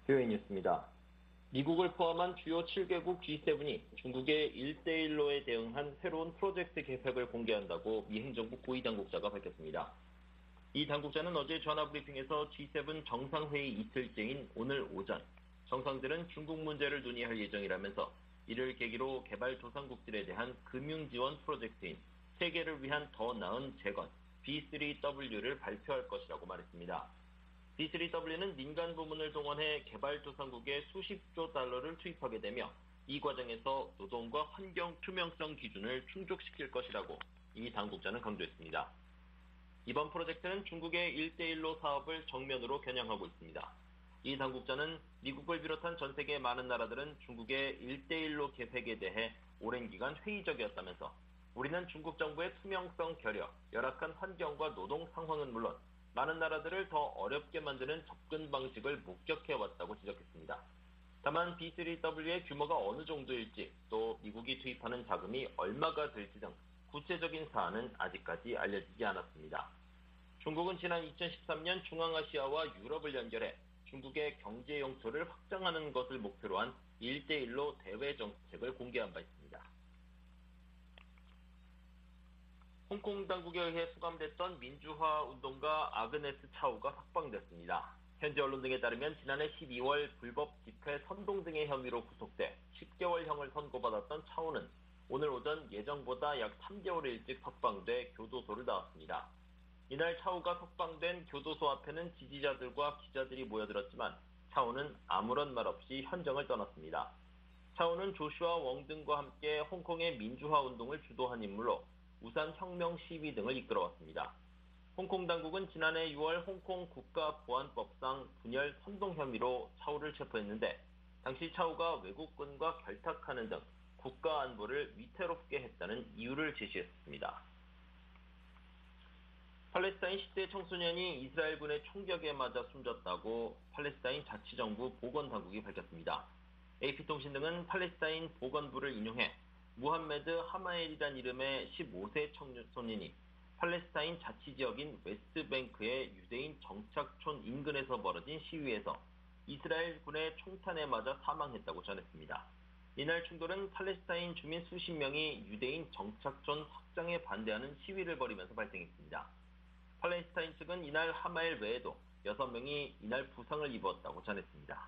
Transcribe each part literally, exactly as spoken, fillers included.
뷰이 뉴스입니다. 미국을 포함한 주요 칠 개국 지 세븐이 중국의 일 대 일로에 대응한 새로운 프로젝트 계획을 공개한다고 미 행정부 고위 당국자가 밝혔습니다. 이 당국자는 어제 전화브리핑에서 지 세븐 정상회의 이틀째인 오늘 오전, 정상들은 중국 문제를 논의할 예정이라면서 이를 계기로 개발도상국들에 대한 금융지원 프로젝트인 세계를 위한 더 나은 재건 비 쓰리 더블유를 발표할 것이라고 말했습니다. 비 쓰리 더블유는 민간 부문을 동원해 개발도상국에 수십조 달러를 투입하게 되며 이 과정에서 노동과 환경 투명성 기준을 충족시킬 것이라고 이 당국자는 강조했습니다. 이번 프로젝트는 중국의 일 대 일로 사업을 정면으로 겨냥하고 있습니다. 이 당국자는 미국을 비롯한 전 세계 많은 나라들은 중국의 일 대 일로 계획에 대해 오랜 기간 회의적이었다면서 우리는 중국 정부의 투명성 결여, 열악한 환경과 노동 상황은 물론 많은 나라들을 더 어렵게 만드는 접근 방식을 목격해왔다고 지적했습니다. 다만 비 쓰리 더블유의 규모가 어느 정도일지 또 미국이 투입하는 자금이 얼마가 될지 등 구체적인 사안은 아직까지 알려지지 않았습니다. 중국은 지난 이천십삼 년 중앙아시아와 유럽을 연결해 중국의 경제 영토를 확장하는 것을 목표로 한 일 대 일로 대외 정책을 공개한 바 있습니다. 홍콩 당국에 의해 수감됐던 민주화 운동가 아그네스 차우가 석방됐습니다. 현지 언론 등에 따르면 지난해 십이월 불법 집회 선동 등의 혐의로 구속돼 십 개월형을 선고받았던 차우는 오늘 오전 예정보다 약 삼 개월 일찍 석방돼 교도소를 나왔습니다. 이날 차우가 석방된 교도소 앞에는 지지자들과 기자들이 모여들었지만 차우는 아무런 말 없이 현장을 떠났습니다. 차우는 조슈아 웡 등과 함께 홍콩의 민주화 운동을 주도한 인물로 우산 혁명 시위 등을 이끌어왔습니다. 홍콩 당국은 지난해 유월 홍콩 국가보안법상 분열 선동 혐의로 차우를 체포했는데 당시 차우가 외국군과 결탁하는 등 국가 안보를 위태롭게 했다는 이유를 제시했습니다. 팔레스타인 십 대 청소년이 이스라엘군의 총격에 맞아 숨졌다고 팔레스타인 자치정부 보건당국이 밝혔습니다. 에이피통신 등은 팔레스타인 보건부를 인용해 무함메드 하마엘이란 이름의 십오 세 청소년이 팔레스타인 자치지역인 웨스트뱅크의 유대인 정착촌 인근에서 벌어진 시위에서 이스라엘 군의 총탄에 맞아 사망했다고 전했습니다. 이날 충돌은 팔레스타인 주민 수십 명이 유대인 정착촌 확장에 반대하는 시위를 벌이면서 발생했습니다. 팔레스타인 측은 이날 하마엘 외에도 여섯 명이 이날 부상을 입었다고 전했습니다.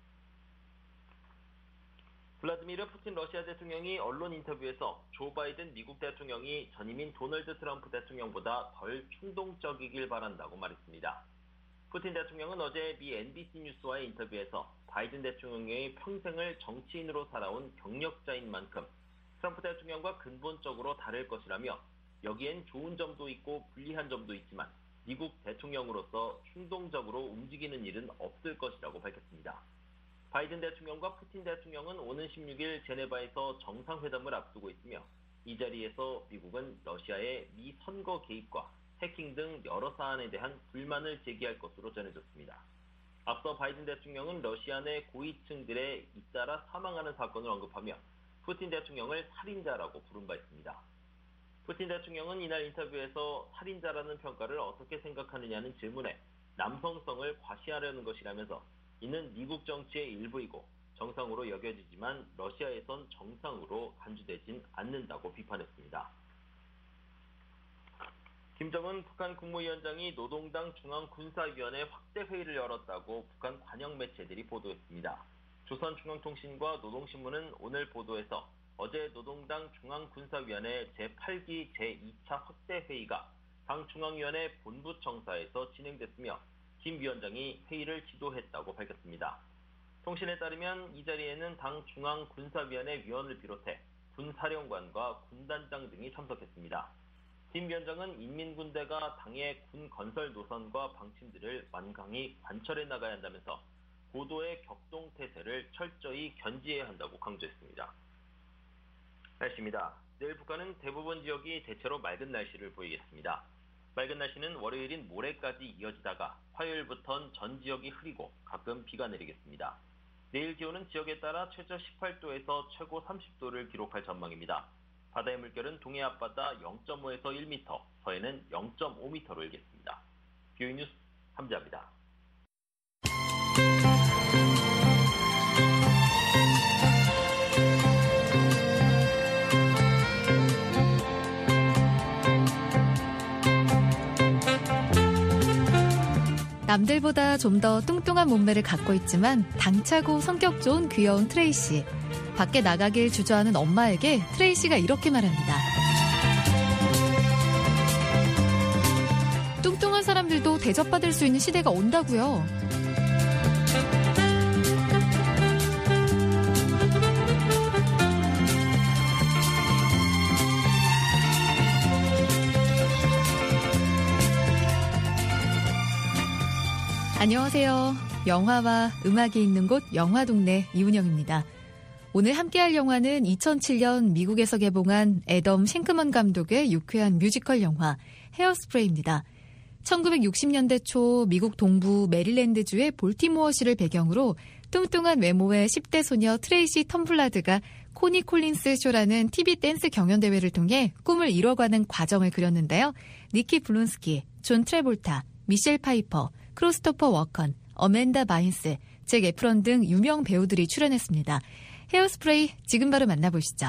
블라디미르 푸틴 러시아 대통령이 언론 인터뷰에서 조 바이든 미국 대통령이 전임인 도널드 트럼프 대통령보다 덜 충동적이길 바란다고 말했습니다. 푸틴 대통령은 어제 미 엔비씨 뉴스와의 인터뷰에서 바이든 대통령의 평생을 정치인으로 살아온 경력자인 만큼 트럼프 대통령과 근본적으로 다를 것이라며 여기엔 좋은 점도 있고 불리한 점도 있지만 미국 대통령으로서 충동적으로 움직이는 일은 없을 것이라고 밝혔습니다. 바이든 대통령과 푸틴 대통령은 오는 십육 일 제네바에서 정상회담을 앞두고 있으며 이 자리에서 미국은 러시아의 미 선거 개입과 해킹 등 여러 사안에 대한 불만을 제기할 것으로 전해졌습니다. 앞서 바이든 대통령은 러시아 내 고위층들에 잇따라 사망하는 사건을 언급하며 푸틴 대통령을 살인자라고 부른 바 있습니다. 푸틴 대통령은 이날 인터뷰에서 살인자라는 평가를 어떻게 생각하느냐는 질문에 남성성을 과시하려는 것이라면서 이는 미국 정치의 일부이고 정상으로 여겨지지만 러시아에선 정상으로 간주되진 않는다고 비판했습니다. 김정은 북한 국무위원장이 노동당 중앙군사위원회 확대 회의를 열었다고 북한 관영 매체들이 보도했습니다. 조선중앙통신과 노동신문은 오늘 보도에서 어제 노동당 중앙군사위원회 제팔 기 제이 차 확대 회의가 당 중앙위원회 본부청사에서 진행됐으며 김 위원장이 회의를 지도했다고 밝혔습니다. 통신에 따르면 이 자리에는 당 중앙군사위원회 위원을 비롯해 군사령관과 군단장 등이 참석했습니다. 김 위원장은 인민군대가 당의 군 건설 노선과 방침들을 완강히 관철해 나가야 한다면서 고도의 격동태세를 철저히 견지해야 한다고 강조했습니다. 날씨입니다. 내일 북한은 대부분 지역이 대체로 맑은 날씨를 보이겠습니다. 맑은 날씨는 월요일인 모레까지 이어지다가 화요일부터는 전 지역이 흐리고 가끔 비가 내리겠습니다. 내일 기온은 지역에 따라 최저 십팔 도에서 최고 삼십 도를 기록할 전망입니다. 바다의 물결은 동해 앞바다 영 점 오에서 일 미터, 서해는 영 점 오 미터로 일겠습니다. 뷰이 뉴스 함재합니다. 남들보다 좀 더 뚱뚱한 몸매를 갖고 있지만 당차고 성격 좋은 귀여운 트레이시. 밖에 나가길 주저하는 엄마에게 트레이시가 이렇게 말합니다. 뚱뚱한 사람들도 대접받을 수 있는 시대가 온다고요. 안녕하세요. 영화와 음악이 있는 곳 영화동네 이운영입니다. 오늘 함께할 영화는 이천칠 년 미국에서 개봉한 애덤 쉔크먼 감독의 유쾌한 뮤지컬 영화 헤어스프레이입니다. 천구백육십 년대 초 미국 동부 메릴랜드주의 볼티모어시를 배경으로 뚱뚱한 외모의 십 대 소녀 트레이시 텀블라드가 코니 콜린스 쇼라는 티비 댄스 경연대회를 통해 꿈을 이뤄가는 과정을 그렸는데요. 니키 블론스키, 존 트래볼타, 미셸 파이퍼, 크리스토퍼 워컨, 어맨다 바인스, 잭 에프런 등 유명 배우들이 출연했습니다. 헤어스프레이 지금 바로 만나보시죠.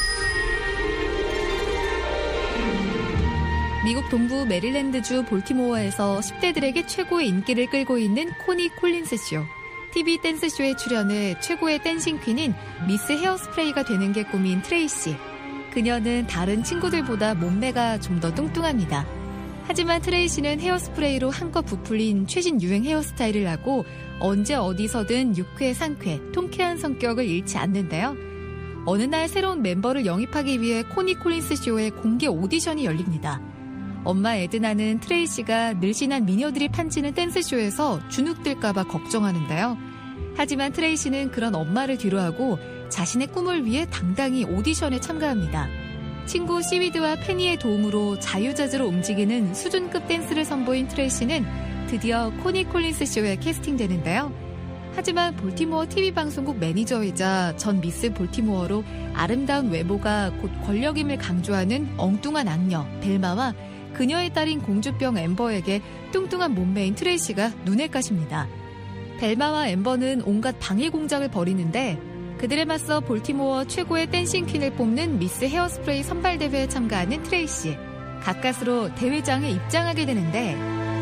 미국 동부 메릴랜드주 볼티모어에서 십 대들에게 최고의 인기를 끌고 있는 코니 콜린스 쇼. 티비 댄스쇼에 출연해 최고의 댄싱 퀸인 미스 헤어스프레이가 되는 게 꿈인 트레이시. 그녀는 다른 친구들보다 몸매가 좀 더 뚱뚱합니다. 하지만 트레이시는 헤어스프레이로 한껏 부풀린 최신 유행 헤어스타일을 하고 언제 어디서든 유쾌, 상쾌, 통쾌한 성격을 잃지 않는데요. 어느 날 새로운 멤버를 영입하기 위해 코니 콜린스 쇼의 공개 오디션이 열립니다. 엄마 에드나는 트레이시가 늘씬한 미녀들이 판치는 댄스쇼에서 주눅들까봐 걱정하는데요. 하지만 트레이시는 그런 엄마를 뒤로하고 자신의 꿈을 위해 당당히 오디션에 참가합니다. 친구 시위드와 페니의 도움으로 자유자재로 움직이는 수준급 댄스를 선보인 트레이시는 드디어 코니 콜린스 쇼에 캐스팅되는데요. 하지만 볼티모어 티비 방송국 매니저이자 전 미스 볼티모어로 아름다운 외모가 곧 권력임을 강조하는 엉뚱한 악녀 벨마와 그녀의 딸인 공주병 엠버에게 뚱뚱한 몸매인 트레이시가 눈에 까십니다. 벨마와 엠버는 온갖 방해 공작을 벌이는데 그들에 맞서 볼티모어 최고의 댄싱 퀸을 뽑는 미스 헤어스프레이 선발대회에 참가하는 트레이시. 가까스로 대회장에 입장하게 되는데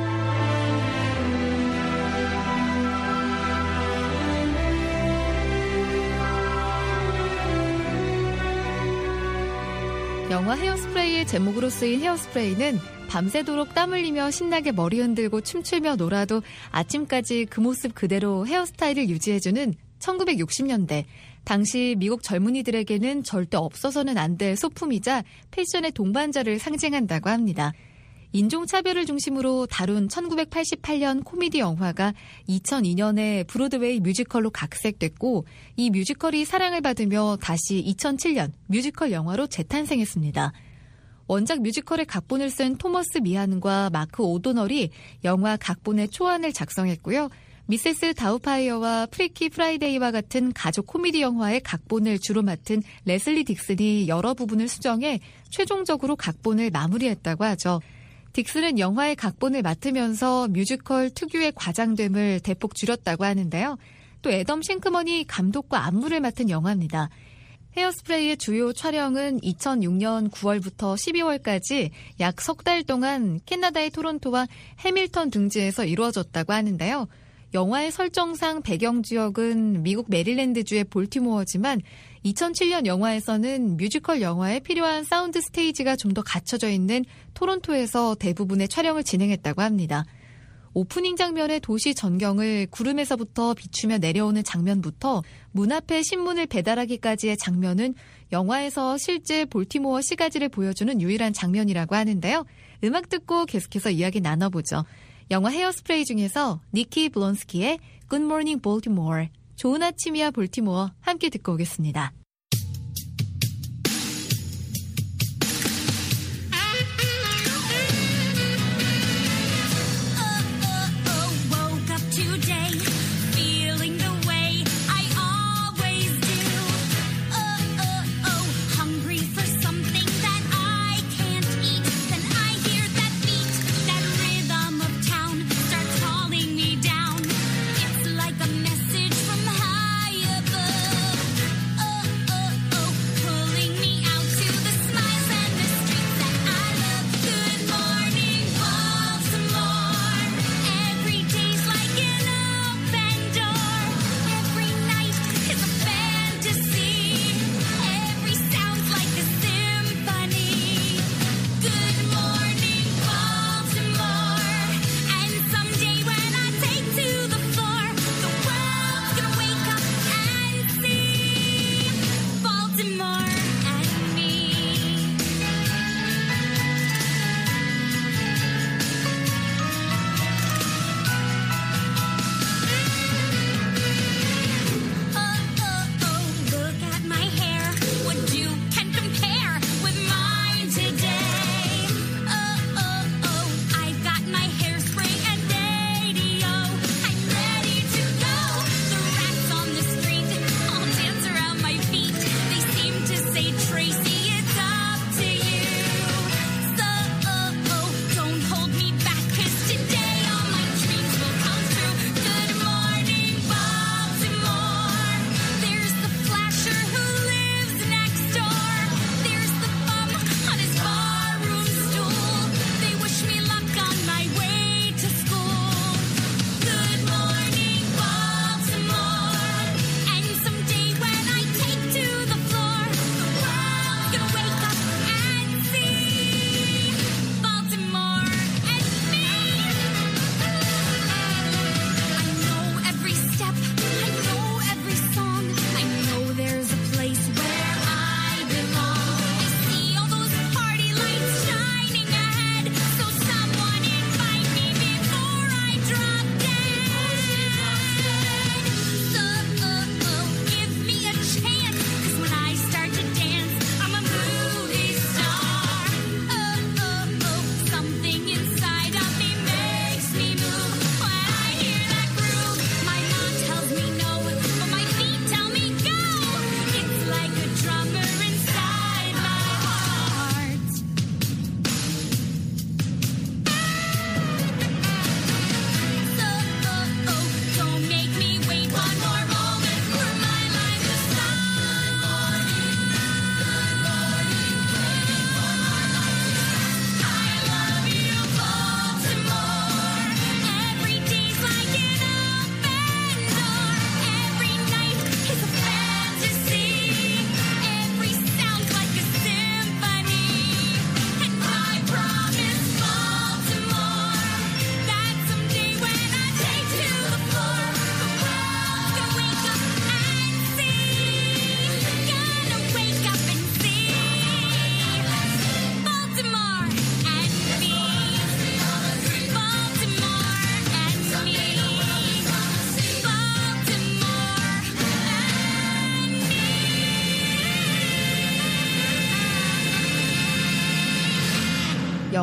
영화 헤어스프레이의 제목으로 쓰인 헤어스프레이는 밤새도록 땀 흘리며 신나게 머리 흔들고 춤추며 놀아도 아침까지 그 모습 그대로 헤어스타일을 유지해주는 천구백육십 년대 당시 미국 젊은이들에게는 절대 없어서는 안 될 소품이자 패션의 동반자를 상징한다고 합니다. 인종차별을 중심으로 다룬 천구백팔십팔 년 코미디 영화가 이천이 년에 브로드웨이 뮤지컬로 각색됐고 이 뮤지컬이 사랑을 받으며 다시 이천칠 년 뮤지컬 영화로 재탄생했습니다. 원작 뮤지컬의 각본을 쓴 토머스 미한과 마크 오도널이 영화 각본의 초안을 작성했고요. 미세스 다우파이어와 프리키 프라이데이와 같은 가족 코미디 영화의 각본을 주로 맡은 레슬리 딕슨이 여러 부분을 수정해 최종적으로 각본을 마무리했다고 하죠. 딕슨은 영화의 각본을 맡으면서 뮤지컬 특유의 과장됨을 대폭 줄였다고 하는데요. 또 애덤 쉔크먼이 감독과 안무를 맡은 영화입니다. 헤어스프레이의 주요 촬영은 이천육 년 구월부터 십이월까지 약 석 달 동안 캐나다의 토론토와 해밀턴 등지에서 이루어졌다고 하는데요. 영화의 설정상 배경지역은 미국 메릴랜드주의 볼티모어지만 이천칠 년 영화에서는 뮤지컬 영화에 필요한 사운드 스테이지가 좀 더 갖춰져 있는 토론토에서 대부분의 촬영을 진행했다고 합니다. 오프닝 장면의 도시 전경을 구름에서부터 비추며 내려오는 장면부터 문 앞에 신문을 배달하기까지의 장면은 영화에서 실제 볼티모어 시가지를 보여주는 유일한 장면이라고 하는데요. 음악 듣고 계속해서 이야기 나눠보죠. 영화 헤어스프레이 중에서 니키 블론스키의 Good Morning Baltimore, 좋은 아침이야 볼티모어 함께 듣고 오겠습니다.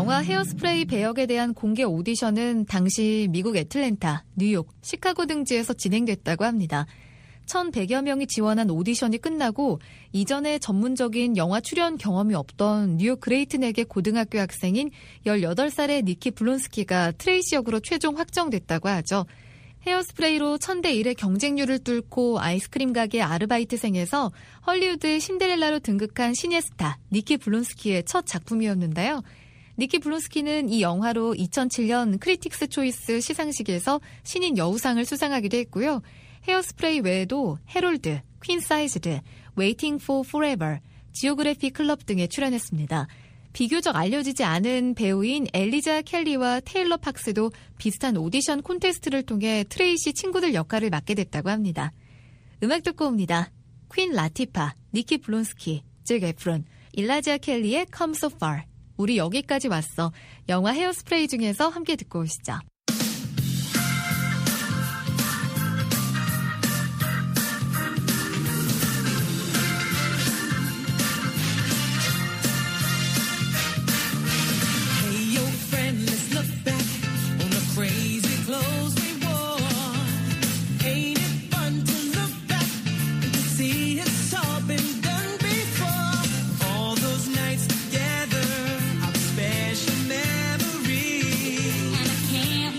영화 헤어스프레이 배역에 대한 공개 오디션은 당시 미국 애틀랜타, 뉴욕, 시카고 등지에서 진행됐다고 합니다. 천백여 명이 지원한 오디션이 끝나고 이전에 전문적인 영화 출연 경험이 없던 뉴욕 그레이트넥의 고등학교 학생인 열여덟 살의 니키 블론스키가 트레이시 역으로 최종 확정됐다고 하죠. 헤어스프레이로 천대 일의 경쟁률을 뚫고 아이스크림 가게 아르바이트생에서 헐리우드 신데렐라로 등극한 신예 스타 니키 블론스키의 첫 작품이었는데요. 니키 블론스키는 이 영화로 이천칠 년 크리틱스 초이스 시상식에서 신인 여우상을 수상하기도 했고요. 헤어스프레이 외에도 해롤드, 퀸 사이즈드, 웨이팅 포 포레버, 지오그래피 클럽 등에 출연했습니다. 비교적 알려지지 않은 배우인 엘리자 켈리와 테일러 팍스도 비슷한 오디션 콘테스트를 통해 트레이시 친구들 역할을 맡게 됐다고 합니다. 음악 듣고 옵니다. 퀸 라티파, 니키 블론스키, 잭 에프론, 일라자 켈리의 Come So Far. 우리 여기까지 왔어. 영화 헤어스프레이 중에서 함께 듣고 오시죠. Can't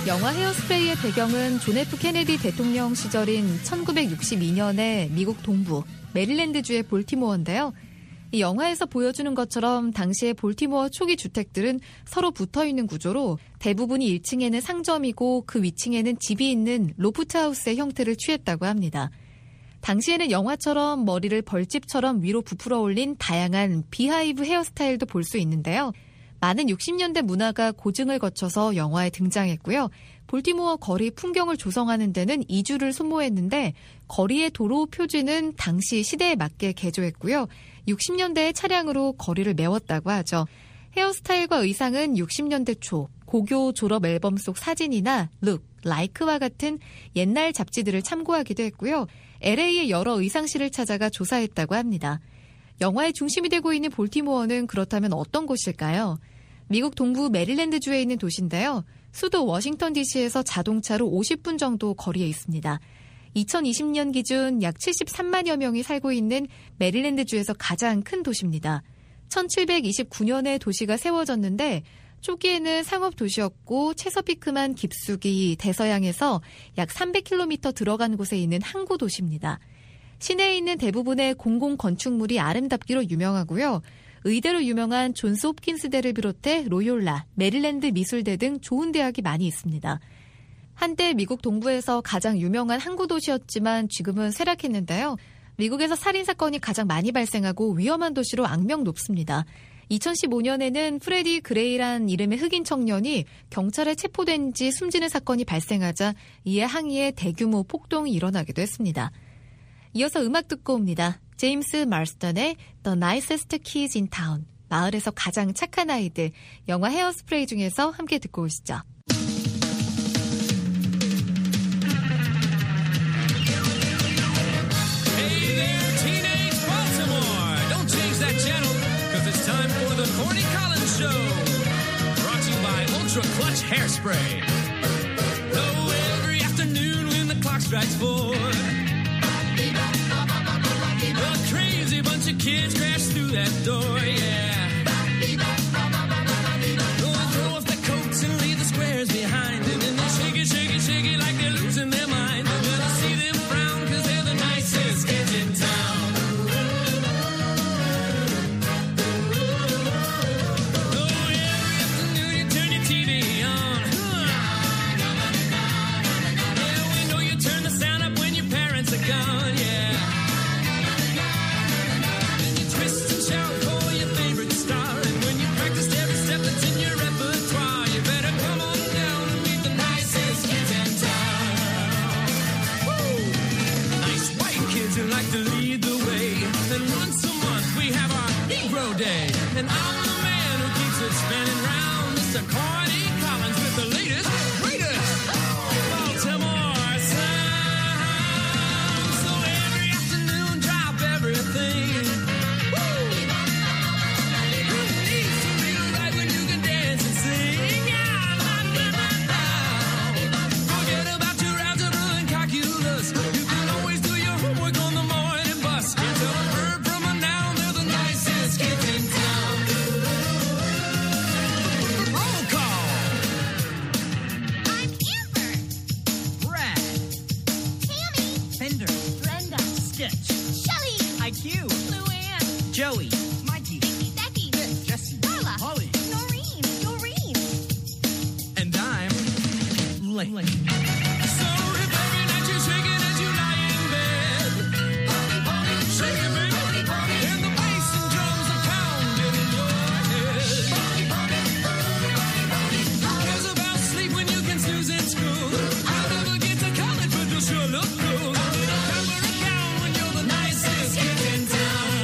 영화 헤어스프레이의 배경은 존 에프 케네디 대통령 시절인 천구백육십이 년의 미국 동부 메릴랜드주의 볼티모어인데요. 이 영화에서 보여주는 것처럼 당시의 볼티모어 초기 주택들은 서로 붙어있는 구조로 대부분이 일 층에는 상점이고 그 위층에는 집이 있는 로프트하우스의 형태를 취했다고 합니다. 당시에는 영화처럼 머리를 벌집처럼 위로 부풀어 올린 다양한 비하이브 헤어스타일도 볼 수 있는데요. 많은 육십 년대 문화가 고증을 거쳐서 영화에 등장했고요. 볼티모어 거리 풍경을 조성하는 데는 이 주를 소모했는데 거리의 도로 표지는 당시 시대에 맞게 개조했고요. 육십 년대의 차량으로 거리를 메웠다고 하죠. 헤어스타일과 의상은 육십 년대 초 고교 졸업 앨범 속 사진이나 룩, 라이크와 같은 옛날 잡지들을 참고하기도 했고요. 엘에이의 여러 의상실을 찾아가 조사했다고 합니다. 영화의 중심이 되고 있는 볼티모어는 그렇다면 어떤 곳일까요? 미국 동부 메릴랜드주에 있는 도시인데요. 수도 워싱턴 디씨에서 자동차로 오십 분 정도 거리에 있습니다. 이천이십 년 기준 약 칠십삼만여 명이 살고 있는 메릴랜드주에서 가장 큰 도시입니다. 천칠백이십구 년에 도시가 세워졌는데 초기에는 상업도시였고 체서피크만 깊숙이 대서양에서 약 삼백 킬로미터 들어간 곳에 있는 항구 도시입니다. 시내에 있는 대부분의 공공건축물이 아름답기로 유명하고요. 의대로 유명한 존스 홉킨스대를 비롯해 로욜라, 메릴랜드 미술대 등 좋은 대학이 많이 있습니다. 한때 미국 동부에서 가장 유명한 항구 도시였지만 지금은 쇠락했는데요. 미국에서 살인사건이 가장 많이 발생하고 위험한 도시로 악명 높습니다. 이천십오 년에는 프레디 그레이란 이름의 흑인 청년이 경찰에 체포된 지 숨지는 사건이 발생하자 이에 항의에 대규모 폭동이 일어나기도 했습니다. 이어서 음악 듣고 옵니다. 제임스 마rston의 The Nicest Kids in Town, 마을에서 가장 착한 아이들, 영화 헤어스프레이 중에서 함께 듣고 오시죠. Hey there, teenage Baltimore. Don't change that channel, because it's time for the Corny Collins Show. Brought to you by Ultra Clutch Hairspray. Oh, every afternoon when the clock strikes four, a crazy bunch of kids crash through that door, yeah. Oh, throw off their coats and leave the squares behind, and then they shake it, shake it, shake it like they're losing their mind. And then I see them frown, because they're the nicest kids in town. Oh, every afternoon you turn your T V on. Yeah, we know you turn the sound up when your parents are gone, yeah. And I'm the man who keeps it spinning round. Mister Corny Collins with the latest, greatest Baltimore sound. So every afternoon, drop everything. Woo! Who needs to be right when you can dance and sing? Yeah, la, la, la, la. Forget about your algebra and calculus. You can always do your homework on the morning bus. Can't tell a verb from a noun. They're the nicest kids in town. Joey, Mikey, Vicky, Becky, Vic, Jesse, Darla, Holly, Noreen, Doreen, and I'm Lane. So if every night you're shaking as you lie in bed, pony, pony, shaking me, pony, pony, and the bass and drums are pounding in your head. Pony, pony, pony, pony, who cares about sleep when you can snooze in school? I'll never get to college, but you'll sure look cool. Remember a gown when you're the nicest kid in town.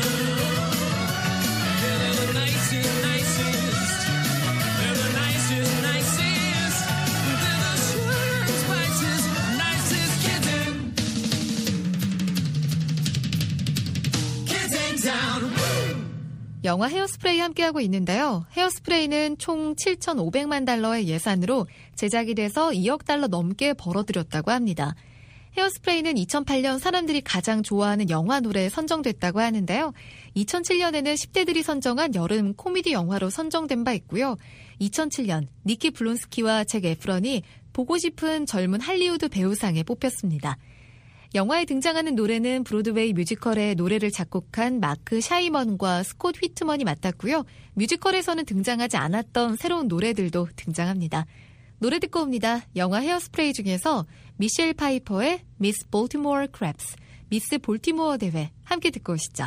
영화 헤어스프레이 함께하고 있는데요. 헤어스프레이는 총 칠천오백만 달러의 예산으로 제작이 돼서 이억 달러 넘게 벌어들였다고 합니다. 헤어스프레이는 이천팔 년 사람들이 가장 좋아하는 영화 노래에 선정됐다고 하는데요. 이천칠 년에는 십 대들이 선정한 여름 코미디 영화로 선정된 바 있고요. 이천칠 년 니키 블론스키와 잭 에프런이 보고 싶은 젊은 할리우드 배우상에 뽑혔습니다. 영화에 등장하는 노래는 브로드웨이 뮤지컬의 노래를 작곡한 마크 샤이먼과 스콧 휘트먼이 맡았고요. 뮤지컬에서는 등장하지 않았던 새로운 노래들도 등장합니다. 노래 듣고 옵니다. 영화 헤어스프레이 중에서 미셸 파이퍼의 미스 볼티모어 크랩스, 미스 볼티모어 대회 함께 듣고 오시죠.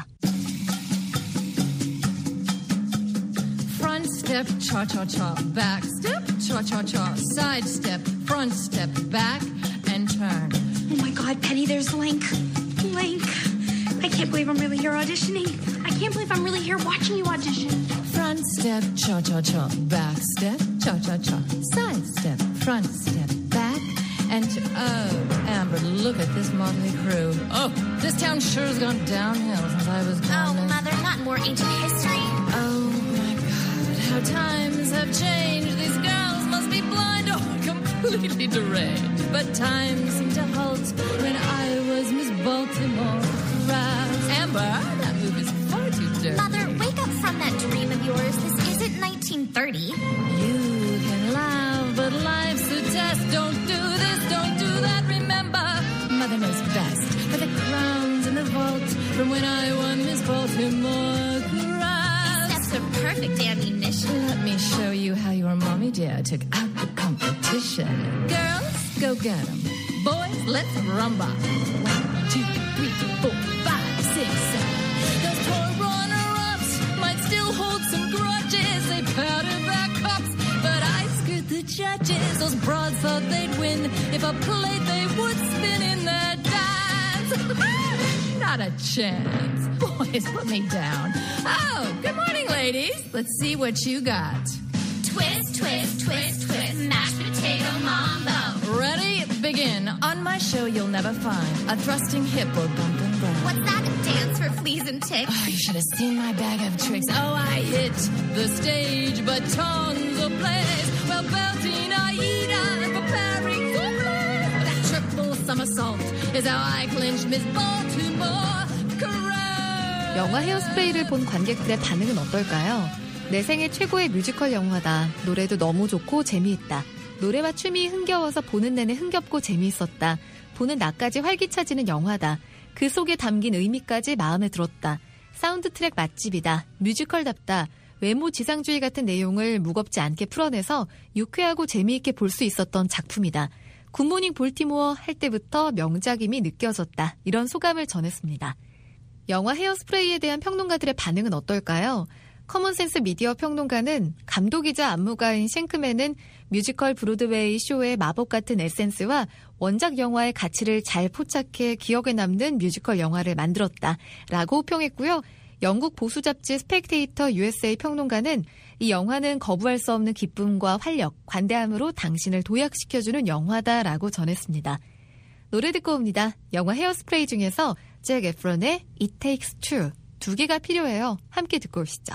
Front step, cha-cha-cha, back step, cha-cha-cha, side step, front step, back, and turn. Oh my God, Penny, there's Link. Link. I can't believe I'm really here auditioning. I can't believe I'm really here watching you audition. Front step, cha-cha-cha, back step, cha-cha-cha, side step, front step, back, and to- oh, Amber, look at this motley crew. Oh, this town sure has gone downhill since I was gone. Oh, Mother, not more ancient history. Oh my God, how times have changed. These girls must be blind or completely deranged. But time seemed to halt when I was Miss Baltimore. Amber, that move is far too dirty. Mother, wake up from that dream of yours. This isn't nineteen thirty. You can laugh, but life's a test. Don't do this, don't do that. Remember, Mother knows best. For the crowns in the vault from when I won Miss Baltimore Crafts. That's the perfect ammunition. Let me show you how your mommy dear took out the competition. Girls, go get 'em. Boys, let's rumba. One, two, three, four, five, six, seven. Those poor runner-ups might still hold some grudges. They powdered their cups, but I screwed the judges. Those broads thought they'd win if I played, they would spin in their dance. Not a chance. Boys, put me down. Oh, good morning, ladies. Let's see what you got. Twist, twist, twist, twist. Mashed potato mambo. Ready? Begin. On my show, you'll never find a thrusting hip or bumping ground. What's that? A dance for fleas and ticks? Oh, you should have seen my bag of tricks. Oh, I hit the stage, but tons of plays. Well, belting Aida and preparing for play. That triple somersault is how I clinched Miss Baltimore Crafts. 영화 헤어스프레이를 본 관객들의 반응은 어떨까요? 내 생애 최고의 뮤지컬 영화다. 노래도 너무 좋고 재미있다. 노래와 춤이 흥겨워서 보는 내내 흥겹고 재미있었다. 보는 나까지 활기차지는 영화다. 그 속에 담긴 의미까지 마음에 들었다. 사운드 트랙 맛집이다. 뮤지컬답다. 외모 지상주의 같은 내용을 무겁지 않게 풀어내서 유쾌하고 재미있게 볼 수 있었던 작품이다. 굿모닝 볼티모어 할 때부터 명작임이 느껴졌다. 이런 소감을 전했습니다. 영화 헤어스프레이에 대한 평론가들의 반응은 어떨까요? 커먼센스 미디어 평론가는 감독이자 안무가인 쉔크맨은 뮤지컬 브로드웨이 쇼의 마법 같은 에센스와 원작 영화의 가치를 잘 포착해 기억에 남는 뮤지컬 영화를 만들었다라고 평했고요. 영국 보수 잡지 스펙테이터 유에스에이 평론가는 이 영화는 거부할 수 없는 기쁨과 활력, 관대함으로 당신을 도약시켜주는 영화다라고 전했습니다. 노래 듣고 옵니다. 영화 헤어스프레이 중에서 잭 에프런의 It Takes Two 두 개가 필요해요. 함께 듣고 오시죠.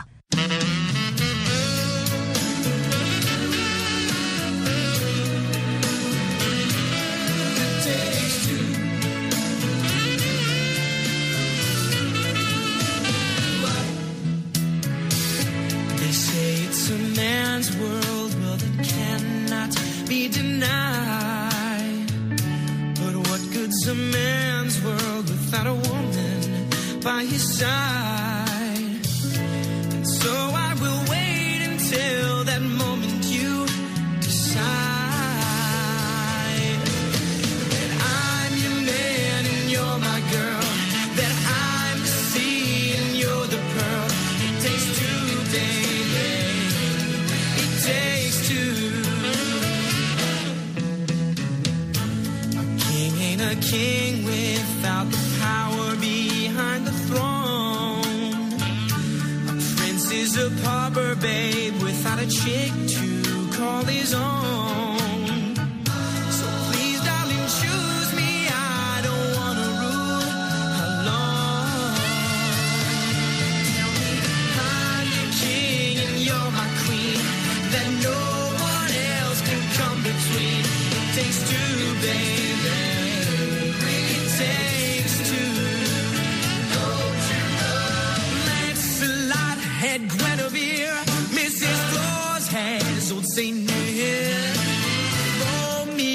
They say it's a man's world, well, that cannot be denied. But what good's a man's world without a woman by his side? And so I will wait until that moment you decide that I'm your man and you're my girl, that I'm the sea and you're the pearl. It takes two, baby. It takes two. A king ain't a king without the power behind the throne. A prince is a pauper, babe, without a chick to call his own. So please, darling, choose me. I don't wanna rule alone. Tell me I'm your king and you're my queen, that no one else can come between. It takes two, baby. It takes two. Lancelot had Guinevere, Missus Claus has old Saint Nick. Romeo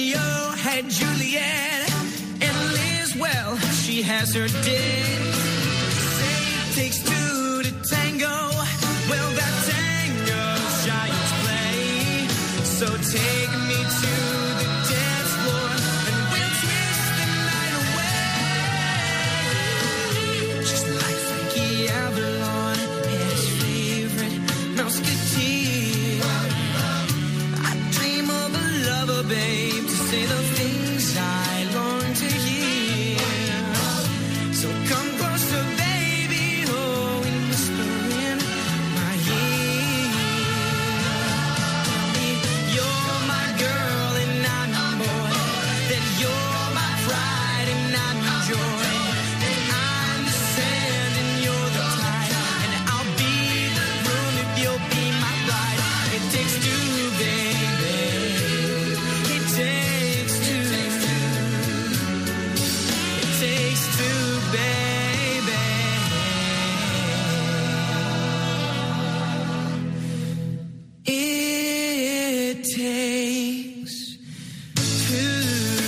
as her dick. Say it takes two to tango. Well, that tango's child's play. So take me to the dance floor and we'll twist the night away. Just like Frankie Avalon and his favorite Musketeer. I dream of a lover, babe, to say the things I long to hear. So come closer, baby, oh, and whisper in my ear. You're my girl and I'm your boy. That you're my pride and I'm your joy. And I'm the sand and you're the tide. And I'll be the groom if you'll be my bride. It takes two, baby. It takes two. It takes two, baby. It takes two.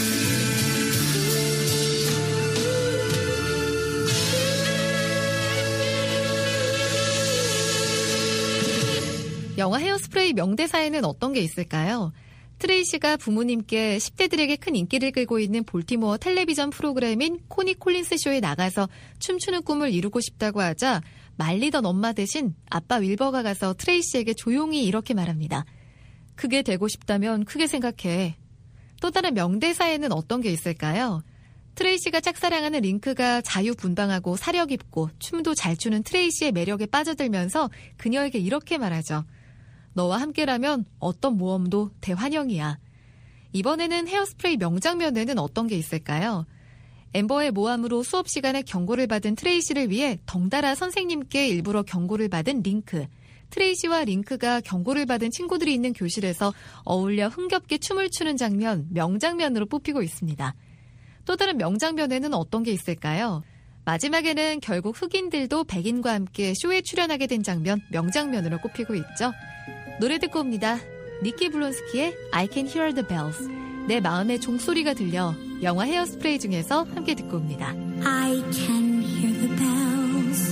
영화 헤어스프레이 명대사에는 어떤 게 있을까요? 트레이시가 부모님께 십 대들에게 큰 인기를 끌고 있는 볼티모어 텔레비전 프로그램인 코니 콜린스 쇼에 나가서 춤추는 꿈을 이루고 싶다고 하자 말리던 엄마 대신 아빠 윌버가 가서 트레이시에게 조용히 이렇게 말합니다. 크게 되고 싶다면 크게 생각해. 또 다른 명대사에는 어떤 게 있을까요? 트레이시가 짝사랑하는 링크가 자유분방하고 사력 있고 춤도 잘 추는 트레이시의 매력에 빠져들면서 그녀에게 이렇게 말하죠. 너와 함께라면 어떤 모험도 대환영이야. 이번에는 헤어스프레이 명장면에는 어떤 게 있을까요? 엠버의 모함으로 수업 시간에 경고를 받은 트레이시를 위해 덩달아 선생님께 일부러 경고를 받은 링크. 트레이시와 링크가 경고를 받은 친구들이 있는 교실에서 어울려 흥겹게 춤을 추는 장면, 명장면으로 뽑히고 있습니다. 또 다른 명장면에는 어떤 게 있을까요? 마지막에는 결국 흑인들도 백인과 함께 쇼에 출연하게 된 장면, 명장면으로 꼽히고 있죠. 노래 듣고 옵니다. 니키 블론스키의 I Can Hear the Bells. 내 마음의 종소리가 들려. 영화 헤어스프레이 중에서 함께 듣고 옵니다. I can hear the bells.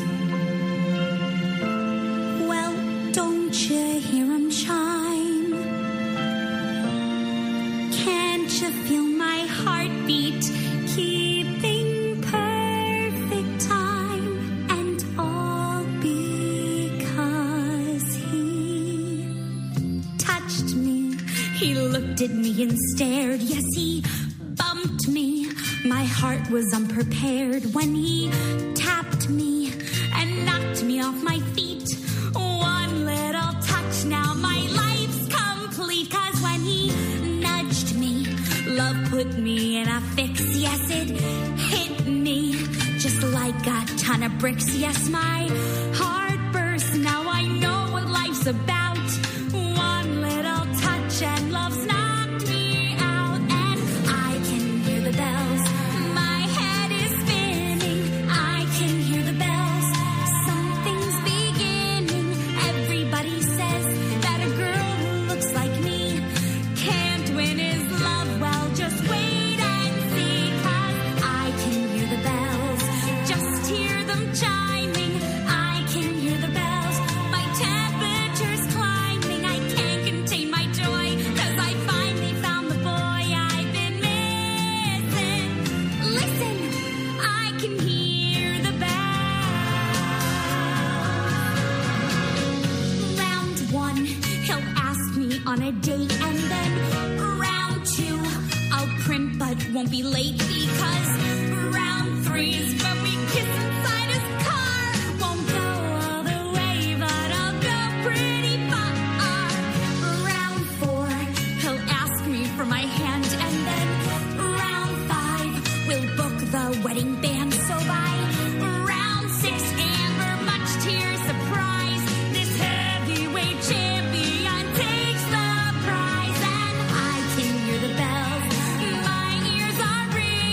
Well, don't you hear them chime? Can't you feel my heartbeat keeping perfect time? And all because he touched me. He looked at me and stared. Yes, he bumped me. My heart was unprepared when he tapped me and knocked me off my feet. One little touch, now my life's complete. 'Cause when he nudged me, love put me in a fix. Yes, it hit me just like a ton of bricks. Yes, my heart burst. Now I know what life's about. One little touch and love's knocked me out. And I can hear the bells. My head is spinning. I can hear the bells. Something's beginning. Everybody says that a girl who looks like me can't win his love. Well, just wait and see. 'Cause I can hear the bells. Just hear them chiming. I can hear the bells. My temperature's climbing. I can't contain my joy. 'Cause I finally found the boy I've been missing. Listen, I can hear the bells. Round one, he'll ask me on a date. And then round two, I'll print but won't be late. Because round three is when we kiss inside his car. Won't go all the way, but I'll go pretty far. Round four, he'll ask me for my hand. And then round five, we'll book the wedding band. So by round six, Amber, much to your surprise, this heavyweight champion takes the prize. And I can hear the bells. My ears are ringing.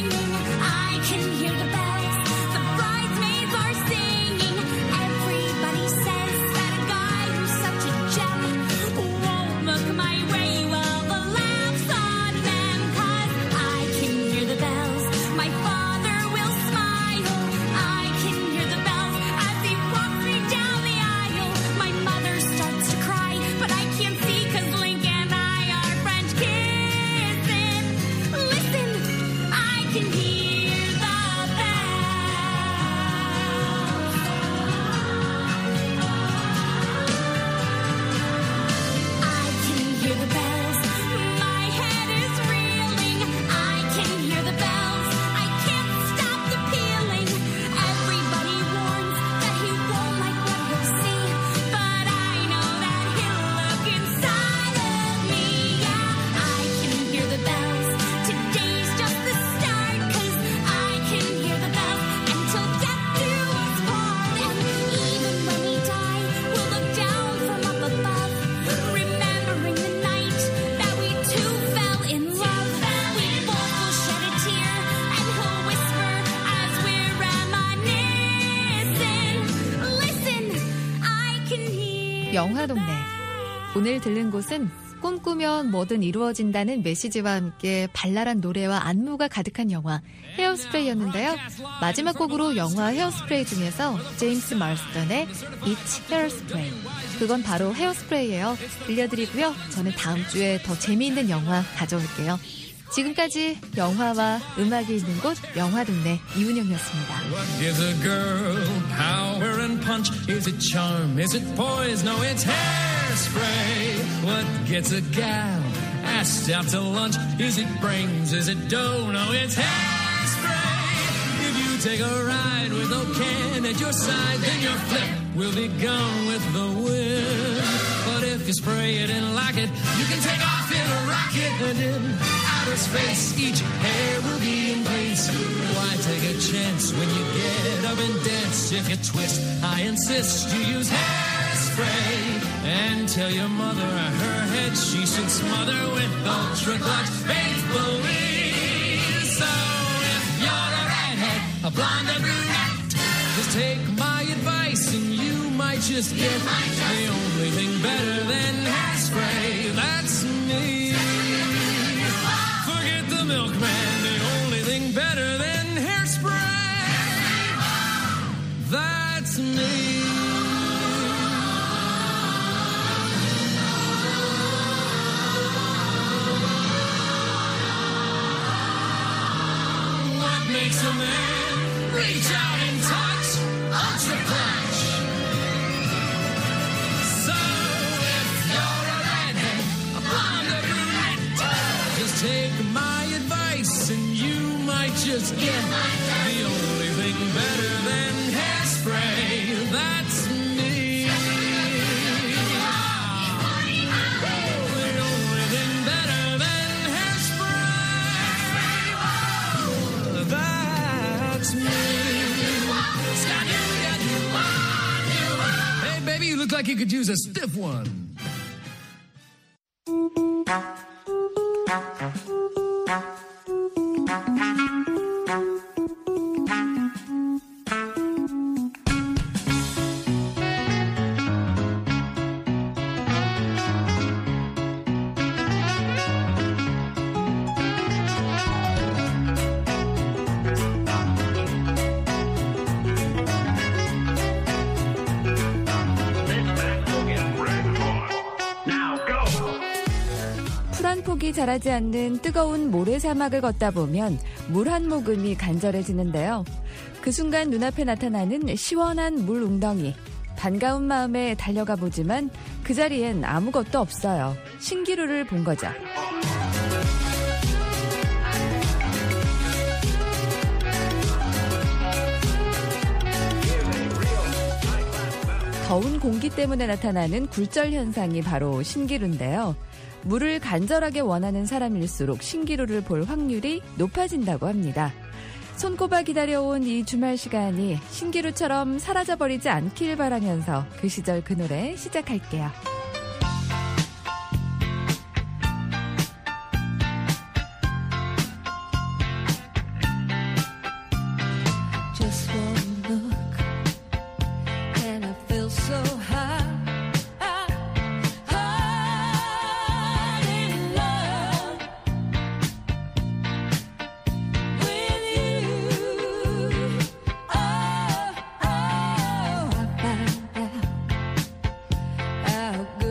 영화동네. 오늘 들른 곳은 꿈꾸면 뭐든 이루어진다는 메시지와 함께 발랄한 노래와 안무가 가득한 영화 헤어스프레이였는데요. 마지막 곡으로 영화 헤어스프레이 중에서 제임스 마rston의 It's Hairspray. 그건 바로 헤어스프레이예요. 들려드리고요. 저는 다음 주에 더 재미있는 영화 가져올게요. 지금까지 영화와 음악이 있는 곳 영화동네 이은영이었습니다. What gives a girl power and punch? Is it charm? Is it poise? No, it's hairspray. What gets a gal asked out to lunch? Is it brains? Is it dough? No, it's hairspray. If you take a ride with no can at your side, then your flip will be gone with the wind. But if you spray it and like it, you can take off in a rocket and in outer space. Each hair will be in place. Why take a chance when you get up and dance? If you twist, I insist you use hairspray. And tell your mother her head she should smother with ultra clutch faithfully. So if you're a redhead, a blonde, a brunette, just take my advice and you might just get the only thing better than hairspray. That's me. Forget the milkman, the only thing better than hairspray. That's me. What makes a man reach out and touch? Ultra clutch. So if you're a redhead, a blonde, a brunette, just take my advice and you might just get the only thing better than hairspray. That's me. The only thing better than hairspray. That's me. Hey, baby, you look like you could use a stiff one. 풀 한 폭이 자라지 않는 뜨거운 모래사막을 걷다 보면 물 한 모금이 간절해지는데요. 그 순간 눈앞에 나타나는 시원한 물 웅덩이. 반가운 마음에 달려가 보지만 그 자리엔 아무것도 없어요. 신기루를 본 거죠. 더운 공기 때문에 나타나는 굴절 현상이 바로 신기루인데요. 물을 간절하게 원하는 사람일수록 신기루를 볼 확률이 높아진다고 합니다. 손꼽아 기다려온 이 주말 시간이 신기루처럼 사라져버리지 않길 바라면서 그 시절 그 노래 시작할게요. Just one look and I feel so high. High in love with you. Oh, oh, I found out how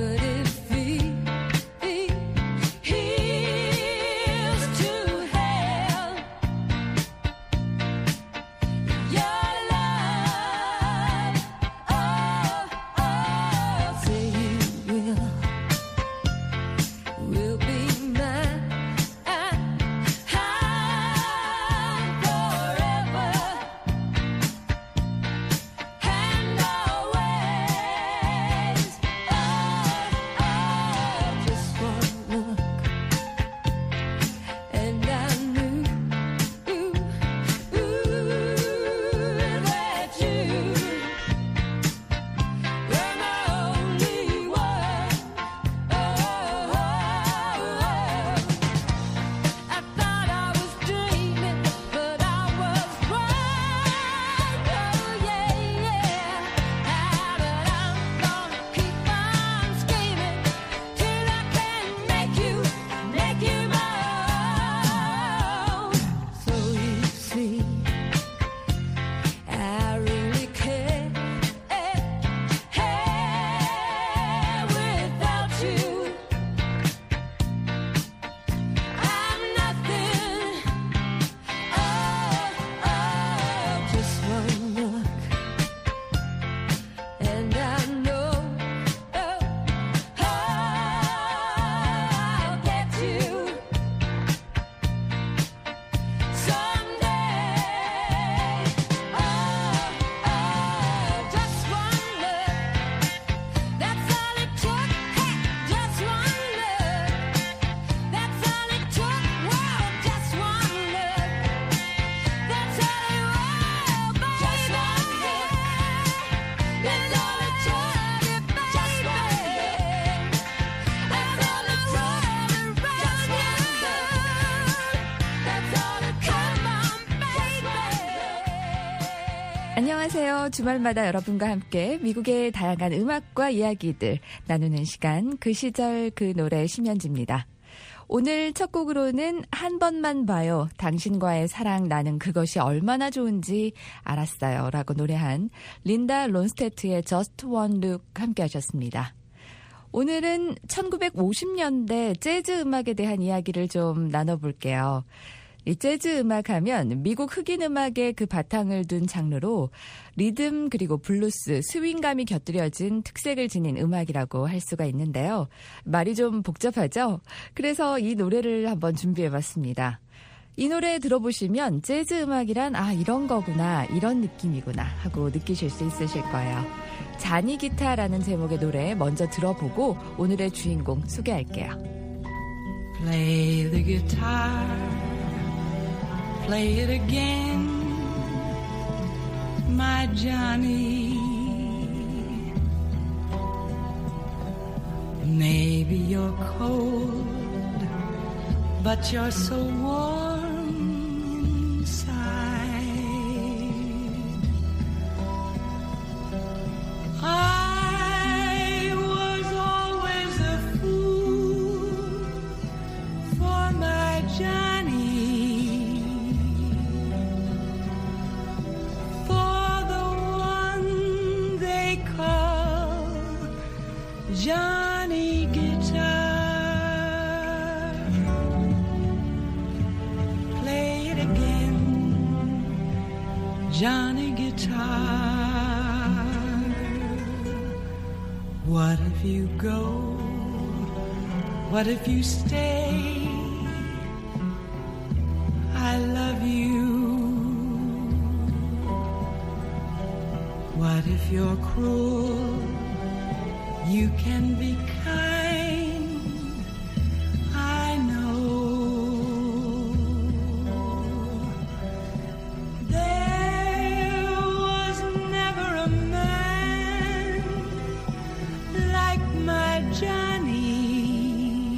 안녕하세요. 주말마다 여러분과 함께 미국의 다양한 음악과 이야기들 나누는 시간, 그 시절 그 노래 심연지입니다. 오늘 첫 곡으로는 한 번만 봐요. 당신과의 사랑 나는 그것이 얼마나 좋은지 알았어요. 라고 노래한 린다 론스테트의 Just One Look 함께 하셨습니다. 오늘은 천구백오십 년대 재즈 음악에 대한 이야기를 좀 나눠볼게요. 이 재즈 음악 하면 미국 흑인 음악의 그 바탕을 둔 장르로 리듬 그리고 블루스, 스윙감이 곁들여진 특색을 지닌 음악이라고 할 수가 있는데요. 말이 좀 복잡하죠? 그래서 이 노래를 한번 준비해봤습니다. 이 노래 들어보시면 재즈 음악이란 아 이런 거구나, 이런 느낌이구나 하고 느끼실 수 있으실 거예요. 자니 기타라는 제목의 노래 먼저 들어보고 오늘의 주인공 소개할게요. Play the guitar, play it again, my Johnny. Maybe you're cold, but you're so warm inside. I was always a fool for my Johnny, for the one they call Johnny Guitar. Play it again, Johnny Guitar. What if you go? What if you stay? I love you. What if you're cruel? You can be kind, I know. There was never a man like my Johnny,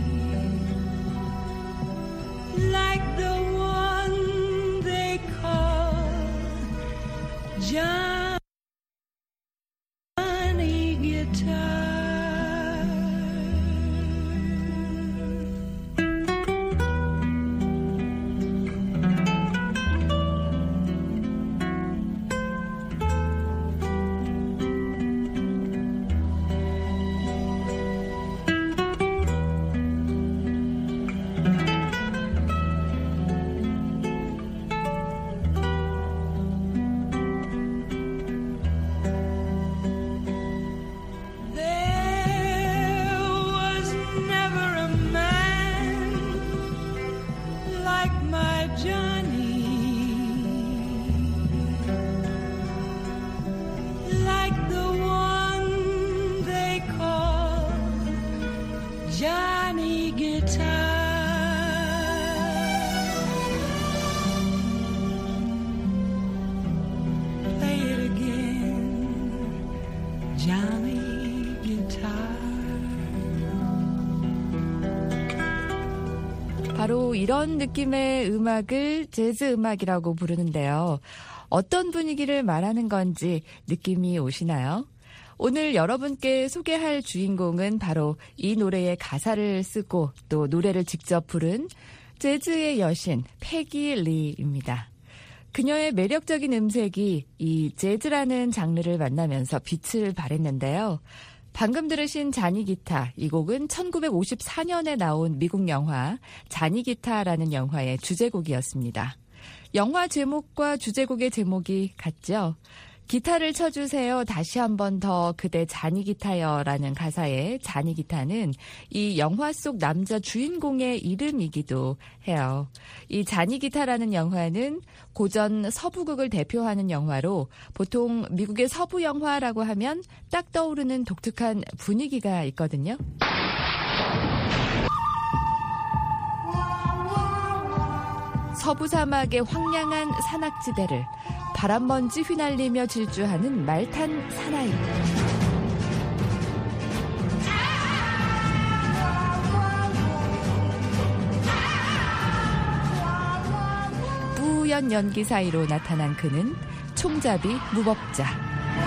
like the one they call Johnny. 바로 이런 느낌의 음악을 재즈 음악이라고 부르는데요. 어떤 분위기를 말하는 건지 느낌이 오시나요? 오늘 여러분께 소개할 주인공은 바로 이 노래의 가사를 쓰고 또 노래를 직접 부른 재즈의 여신 패기 리입니다. 그녀의 매력적인 음색이 이 재즈라는 장르를 만나면서 빛을 발했는데요. 방금 들으신 자니 기타, 이 곡은 천구백오십사 년에 나온 미국 영화 자니 기타라는 영화의 주제곡이었습니다. 영화 제목과 주제곡의 제목이 같죠? 기타를 쳐주세요. 다시 한 번 더 그대 자니 기타여 라는 가사의 자니 기타는 이 영화 속 남자 주인공의 이름이기도 해요. 이 자니 기타라는 영화는 고전 서부극을 대표하는 영화로 보통 미국의 서부 영화라고 하면 딱 떠오르는 독특한 분위기가 있거든요. 서부 사막의 황량한 산악지대를 바람먼지 휘날리며 질주하는 말탄 사나이. 뿌연 연기 사이로 나타난 그는 총잡이 무법자.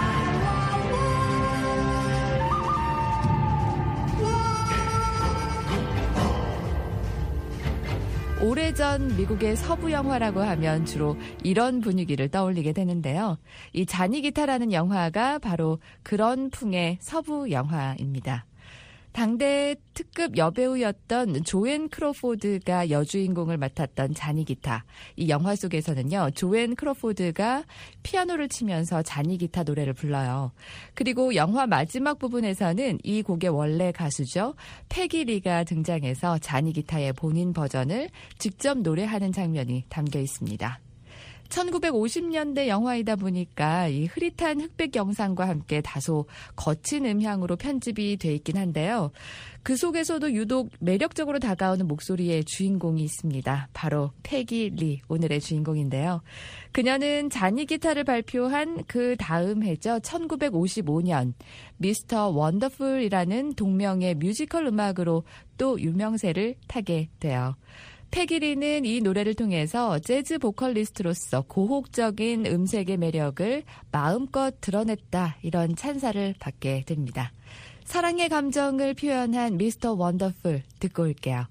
오래전 미국의 서부 영화라고 하면 주로 이런 분위기를 떠올리게 되는데요. 이 자니기타라는 영화가 바로 그런 풍의 서부 영화입니다. 당대 특급 여배우였던 조앤 크로포드가 여주인공을 맡았던 자니기타. 이 영화 속에서는요, 조앤 크로포드가 피아노를 치면서 자니기타 노래를 불러요. 그리고 영화 마지막 부분에서는 이 곡의 원래 가수죠, 패기 리가 등장해서 자니기타의 본인 버전을 직접 노래하는 장면이 담겨 있습니다. 천구백오십 년대 영화이다 보니까 이 흐릿한 흑백 영상과 함께 다소 거친 음향으로 편집이 돼 있긴 한데요. 그 속에서도 유독 매력적으로 다가오는 목소리의 주인공이 있습니다. 바로 패기 리, 오늘의 주인공인데요. 그녀는 자니기타를 발표한 그 다음 해죠. 천구백오십오 년 미스터 원더풀이라는 동명의 뮤지컬 음악으로 또 유명세를 타게 돼요. 패기 리는 이 노래를 통해서 재즈 보컬리스트로서 고혹적인 음색의 매력을 마음껏 드러냈다, 이런 찬사를 받게 됩니다. 사랑의 감정을 표현한 미스터 원더풀 듣고 올게요.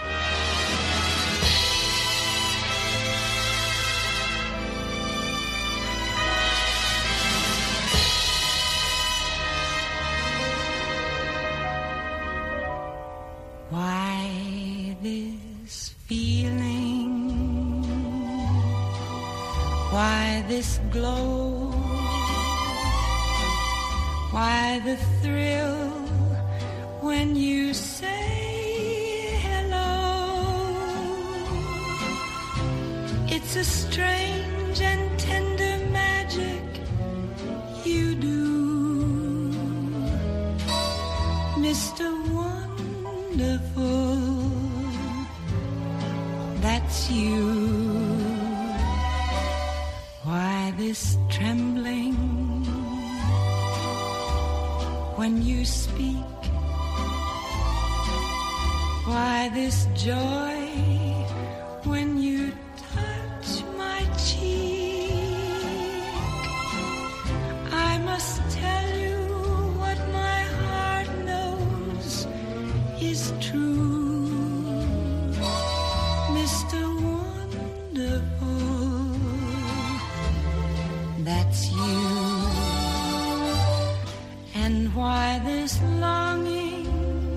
Why this feeling? Why this glow? Why the thrill when you say hello? It's a strange and tender magic you do, Mister Wonderful. That's you. Why this trembling when you speak? Why this joy when you touch my cheek? I must tell you what my heart knows is true, Mister Wonderful. That's you. And why this longing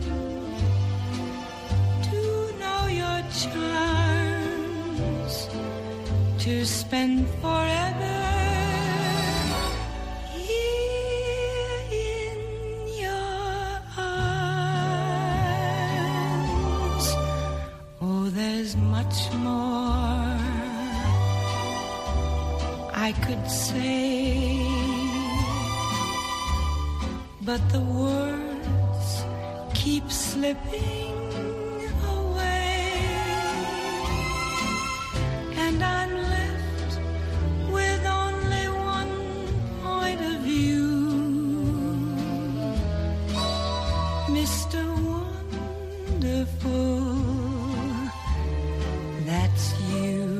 to know your charms, to spend forever here in your arms. Oh, there's much more I could say, but the words keep slipping away, and I'm left with only one point of view, Mister Wonderful. That's you.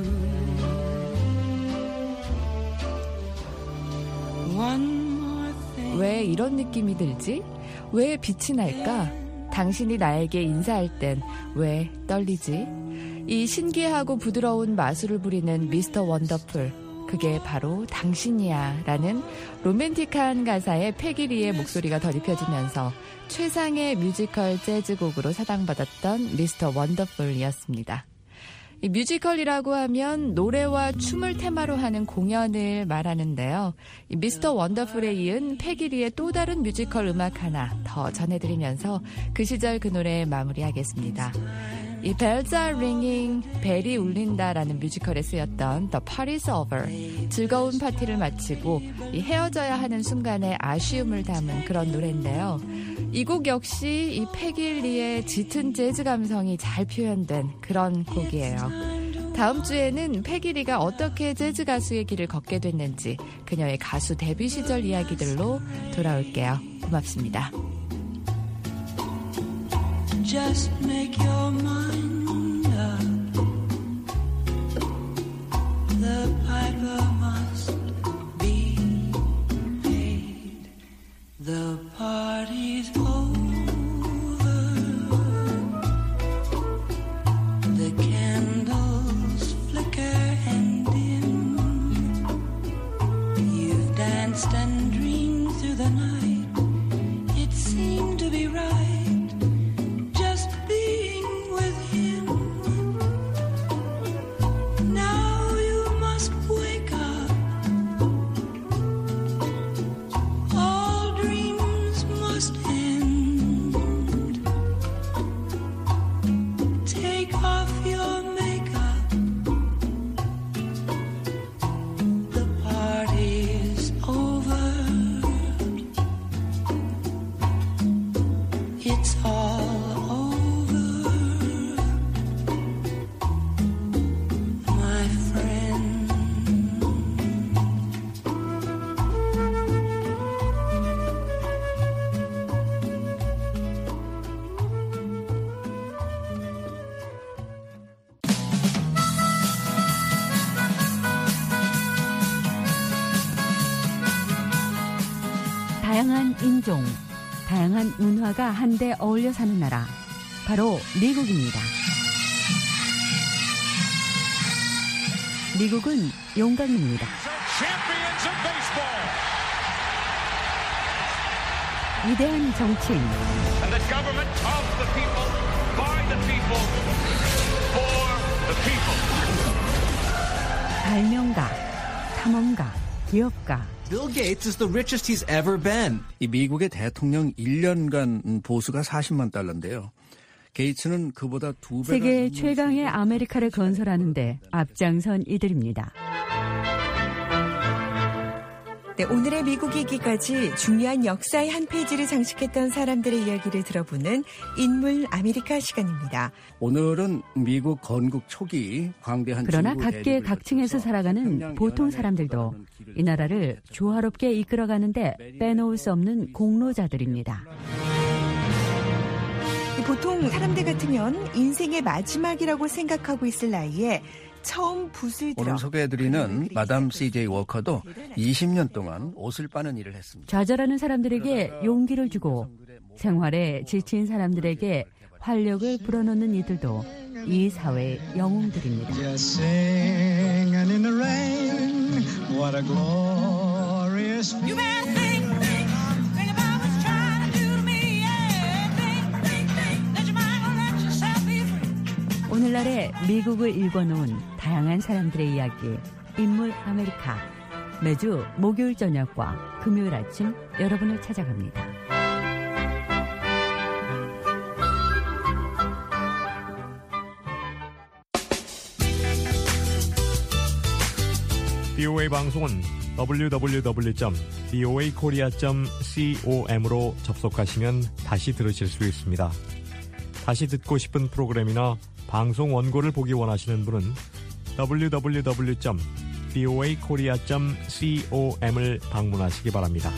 One 왜 이런 느낌이 들지? 왜 빛이 날까? 당신이 나에게 인사할 땐 왜 떨리지? 이 신기하고 부드러운 마술을 부리는 미스터 원더풀, 그게 바로 당신이야 라는 로맨틱한 가사에 패기 리의 목소리가 덧입혀지면서 최상의 뮤지컬 재즈곡으로 사랑받았던 미스터 원더풀이었습니다. 이 뮤지컬이라고 하면 노래와 춤을 테마로 하는 공연을 말하는데요. 이 미스터 원더풀에 이은 패기 리의 또 다른 뮤지컬 음악 하나 더 전해드리면서 그 시절 그 노래 마무리하겠습니다. 이 Bells are ringing, 벨이 울린다라는 뮤지컬에 쓰였던 The Party's Over, 즐거운 파티를 마치고 이 헤어져야 하는 순간의 아쉬움을 담은 그런 노래인데요. 이 곡 역시 이 패기 리의 짙은 재즈 감성이 잘 표현된 그런 곡이에요. 다음 주에는 패기 리가 어떻게 재즈 가수의 길을 걷게 됐는지 그녀의 가수 데뷔 시절 이야기들로 돌아올게요. 고맙습니다. Just make your mind up. The piper must be The party's over. The candles flicker and dim. You've danced and dreamed through the night. It seemed to be right, just being with him. Now you must wake up. All dreams must end. Take off your makeup. The party's over. It's all over, my friend. 다양한 인종, 다양한 문화가 한데 어울려 사는 나라, 바로 미국입니다. 미국은 용광입니다. Champions of baseball. 위대한 정치인, And the government of the people, by the people, for the people. 발명가, 탐험가, 기업가, Bill Gates is the richest he's ever been. 이 미국의 대통령 일 년간 보수가 사십만 달러인데요. 게이츠는 그보다 두 배가 세계 넘는 최강의 아메리카를 건설하는데 앞장선 이들입니다. 네, 오늘의 미국 얘기까지 중요한 역사의 한 페이지를 장식했던 사람들의 이야기를 들어보는 인물 아메리카 시간입니다. 오늘은 미국 건국 초기 광대한 그러나 중부 각계 대립을 각층에서 거쳐서 살아가는 평양 보통 연안에 사람들도 들어가는 길을 이 나라를 조화롭게 이끌어가는데 빼놓을 수 없는 공로자들입니다. 보통 사람들 같으면 인생의 마지막이라고 생각하고 있을 나이에 처음 붓을 들어 오늘 소개해드리는 마담 씨제이 워커도 이십 년 동안 옷을 빠는 일을 했습니다. 좌절하는 사람들에게 용기를 주고 생활에 지친 사람들에게 활력을 불어넣는 이들도 이 사회의 영웅들입니다. Just sing and in the rain, what a glorious You better think, think, think about what you're trying to do to me. Yeah, think, think, think that you might not let yourself be free. 오늘날의 미국을 읽어놓은 다양한 사람들의 이야기, 인물 아메리카. 매주 목요일 저녁과 금요일 아침 여러분을 찾아갑니다. 비오에이 방송은 더블유 더블유 더블유 점 비오에이 코리아 점 com으로 접속하시면 다시 들으실 수 있습니다. 다시 듣고 싶은 프로그램이나 방송 원고를 보기 원하시는 분은 더블유 더블유 더블유 점 비오에이 코리아 점 com을 방문하시기 바랍니다.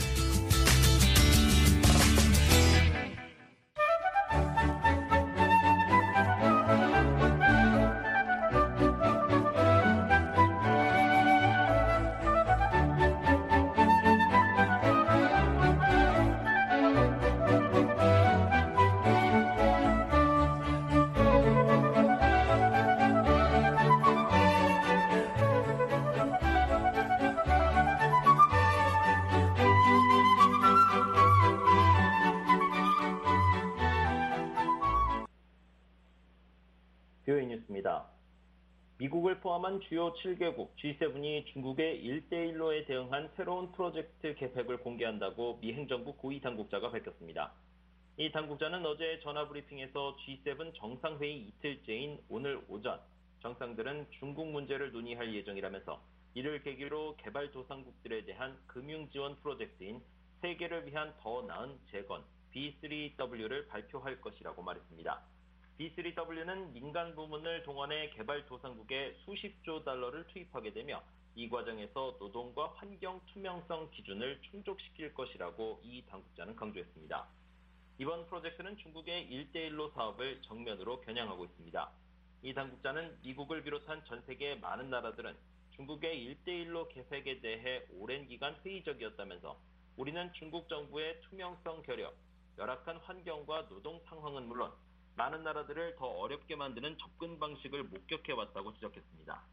비오에이 뉴스입니다. 미국을 포함한 주요 칠 개국 지 세븐이 중국의 일 대 일로에 대응한 새로운 프로젝트 계획을 공개한다고 미 행정부 고위 당국자가 밝혔습니다. 이 당국자는 어제 전화브리핑에서 지 세븐 정상회의 이틀째인 오늘 오전 정상들은 중국 문제를 논의할 예정이라면서 이를 계기로 개발도상국들에 대한 금융지원 프로젝트인 세계를 위한 더 나은 재건 비 쓰리 더블유를 발표할 것이라고 말했습니다. 비 쓰리 더블유는 민간 부문을 동원해 개발도상국에 수십조 달러를 투입하게 되며 이 과정에서 노동과 환경 투명성 기준을 충족시킬 것이라고 이 당국자는 강조했습니다. 이번 프로젝트는 중국의 일 대 일로 사업을 정면으로 겨냥하고 있습니다. 이 당국자는 미국을 비롯한 전 세계의 많은 나라들은 중국의 일 대 일로 계획에 대해 오랜 기간 회의적이었다면서 우리는 중국 정부의 투명성 결여, 열악한 환경과 노동 상황은 물론 많은 나라들을 더 어렵게 만드는 접근 방식을 목격해왔다고 지적했습니다.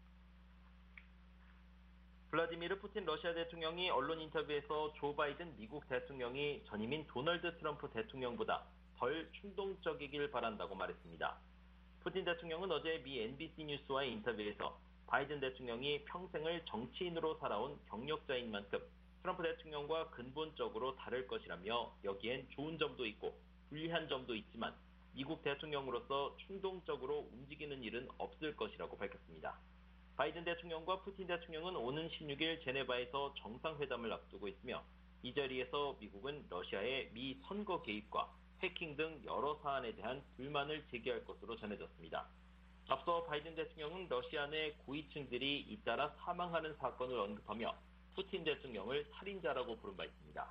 블라디미르 푸틴 러시아 대통령이 언론 인터뷰에서 조 바이든 미국 대통령이 전임인 도널드 트럼프 대통령보다 덜 충동적이길 바란다고 말했습니다. 푸틴 대통령은 어제 미 엔비씨 뉴스와의 인터뷰에서 바이든 대통령이 평생을 정치인으로 살아온 경력자인 만큼 트럼프 대통령과 근본적으로 다를 것이라며 여기엔 좋은 점도 있고 불리한 점도 있지만 미국 대통령으로서 충동적으로 움직이는 일은 없을 것이라고 밝혔습니다. 바이든 대통령과 푸틴 대통령은 오는 십육 일 제네바에서 정상회담을 앞두고 있으며 이 자리에서 미국은 러시아의 미 선거 개입과 해킹 등 여러 사안에 대한 불만을 제기할 것으로 전해졌습니다. 앞서 바이든 대통령은 러시아 내 고위층들이 잇따라 사망하는 사건을 언급하며 푸틴 대통령을 살인자라고 부른 바 있습니다.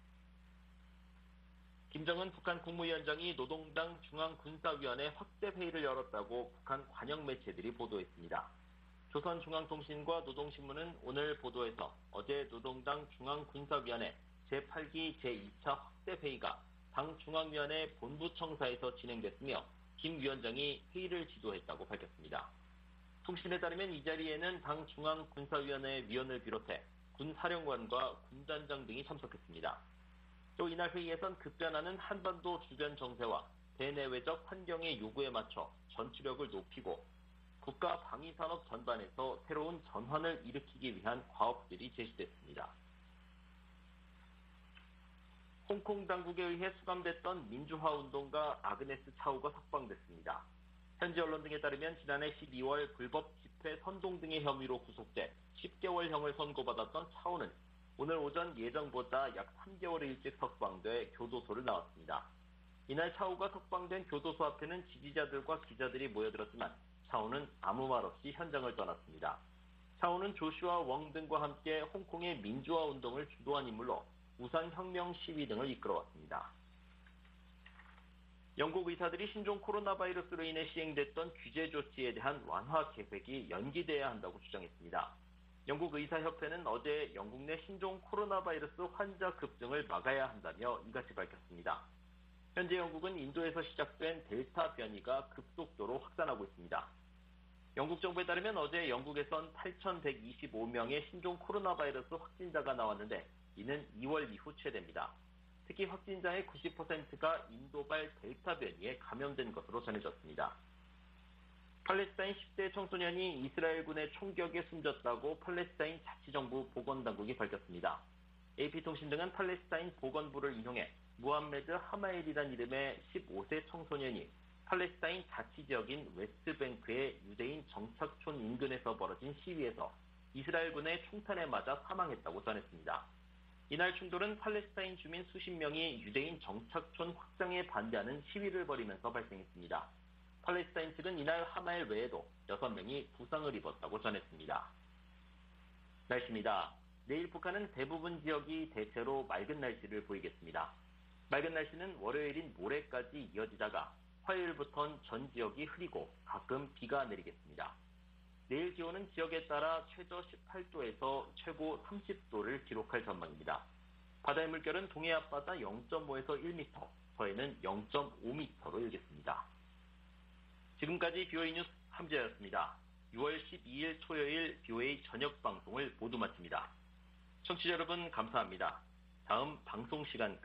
김정은 북한 국무위원장이 노동당 중앙군사위원회 확대 회의를 열었다고 북한 관영 매체들이 보도했습니다. 조선중앙통신과 노동신문은 오늘 보도에서 어제 노동당 중앙군사위원회 제팔 기 제이 차 확대 회의가 당 중앙위원회 본부청사에서 진행됐으며 김 위원장이 회의를 지도했다고 밝혔습니다. 통신에 따르면 이 자리에는 당 중앙군사위원회 위원을 비롯해 군사령관과 군단장 등이 참석했습니다. 또 이날 회의에선 급변하는 한반도 주변 정세와 대내외적 환경의 요구에 맞춰 전투력을 높이고 국가 방위산업 전반에서 새로운 전환을 일으키기 위한 과업들이 제시됐습니다. 홍콩 당국에 의해 수감됐던 민주화운동가 아그네스 차우가 석방됐습니다. 현지 언론 등에 따르면 지난해 십이 월 불법 집회 선동 등의 혐의로 구속돼 십 개월형을 선고받았던 차우는 오늘 오전 예정보다 약 삼 개월 일찍 석방돼 교도소를 나왔습니다. 이날 차우가 석방된 교도소 앞에는 지지자들과 기자들이 모여들었지만 차우는 아무 말 없이 현장을 떠났습니다. 차우는 조슈아 웡 등과 함께 홍콩의 민주화 운동을 주도한 인물로 우산 혁명 시위 등을 이끌어왔습니다. 영국 의사들이 신종 코로나 바이러스로 인해 시행됐던 규제 조치에 대한 완화 계획이 연기돼야 한다고 주장했습니다. 영국 의사협회는 어제 영국 내 신종 코로나 바이러스 환자 급증을 막아야 한다며 이같이 밝혔습니다. 현재 영국은 인도에서 시작된 델타 변이가 급속도로 확산하고 있습니다. 영국 정부에 따르면 어제 영국에선 팔천백이십오 명의 신종 코로나 바이러스 확진자가 나왔는데 이는 이 월 이후 최대입니다. 특히 확진자의 구십 퍼센트가 인도발 델타 변이에 감염된 것으로 전해졌습니다. 팔레스타인 십 대 청소년이 이스라엘군의 총격에 숨졌다고 팔레스타인 자치정부 보건당국이 밝혔습니다. 에이피통신 등은 팔레스타인 보건부를 인용해 무함메드 하마엘이란 이름의 십오 세 청소년이 팔레스타인 자치지역인 웨스트뱅크의 유대인 정착촌 인근에서 벌어진 시위에서 이스라엘군의 총탄에 맞아 사망했다고 전했습니다. 이날 충돌은 팔레스타인 주민 수십 명이 유대인 정착촌 확장에 반대하는 시위를 벌이면서 발생했습니다. 팔레스타인 측은 이날 하마엘 외에도 여섯 명이 부상을 입었다고 전했습니다. 날씨입니다. 내일 북한은 대부분 지역이 대체로 맑은 날씨를 보이겠습니다. 맑은 날씨는 월요일인 모레까지 이어지다가 화요일부터는 전 지역이 흐리고 가끔 비가 내리겠습니다. 내일 기온은 지역에 따라 최저 십팔 도에서 최고 삼십 도를 기록할 전망입니다. 바다의 물결은 동해 앞바다 영 점 오에서 일 미터, 서해는 영 점 오 미터로 일겠습니다. 지금까지 비오에이 뉴스 함재였습니다. 유월 십이일 토요일 비오에이 저녁 방송을 모두 마칩니다. 청취자 여러분 감사합니다. 다음 방송 시간